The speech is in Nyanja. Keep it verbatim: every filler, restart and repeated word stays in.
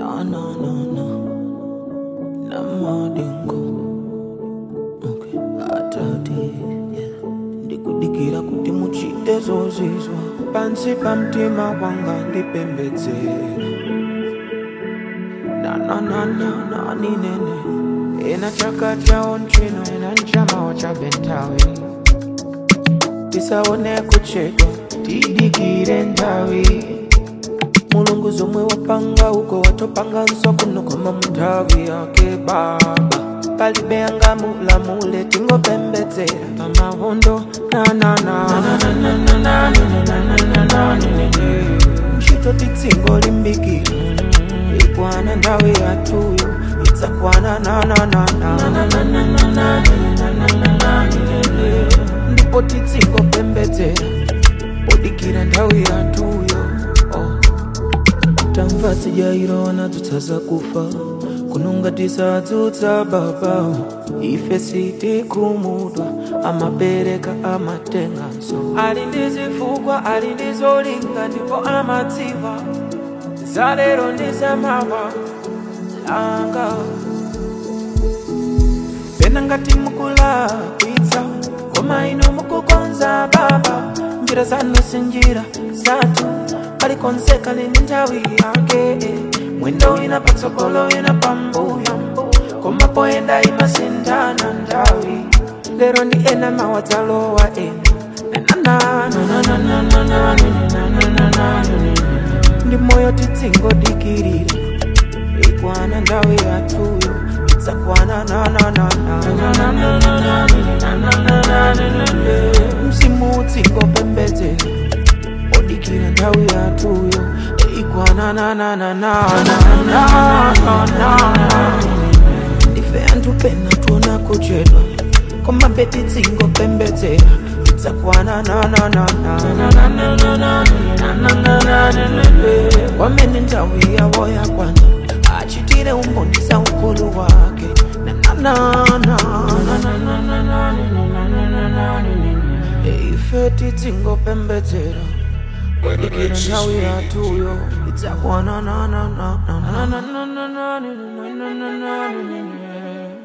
No, no, no, no. Namadingo. Okay. Atati, yeah. Ndikudikira kuti muchite zozizwa. Pansi pamtima wanga ndipembedzera. Na na na na na ni nene. Ena chaka chao nchino, ena nchama wacha bentawi. Tisaone kuchedwa, tidikire ndawi. Mulungu zomwe wapanga uko watopanga nso kuno koma mutawi yake baba. Palibe anga mula mule tingo pembedzera pamahondo na na na na na na na na na na na. Mshito titsingo limbikira ikwana ndawi yatuyo itakwana na na na na na na na na na. Ndipo titsingo pembedzera odikira ndawi yatuyo. Tamva tijairona tutaza kufa kununga tisadzutsa baba. Ife siti kumudwa amabereka amatenga nso. Ali ndizifukwa ali ndizolinga ndipo amadziwa. Zalero ndizamawa langa. Pena ngati mukula kuitsa koma ino mukukonza baba. Njira zanu sinjira zatu alikonseka lini ndawi yake. Mwendo ina patsogolo ina pambuyo koma poenda imasindana ndawi. Lero ndi ena mawadzalowa ena na na na na na na na na na. Ndi moyo titsingo dikirira ikwana ndawi yatuyo itakwana na na na na na na. Msimu utsingo pembedzera odikira ndawi yatuyo ikwana na na na na na na. Ndife antu pena tuona kuchedwa koma beti tsingo pembedzera itakwana na na na na. Wamene ndawi yawo yakwana achitire umbonisa ukulu wake na na na na. Ife titsingo pembedzera odikira ndawi yatuyo itakwana na na na na na na na na.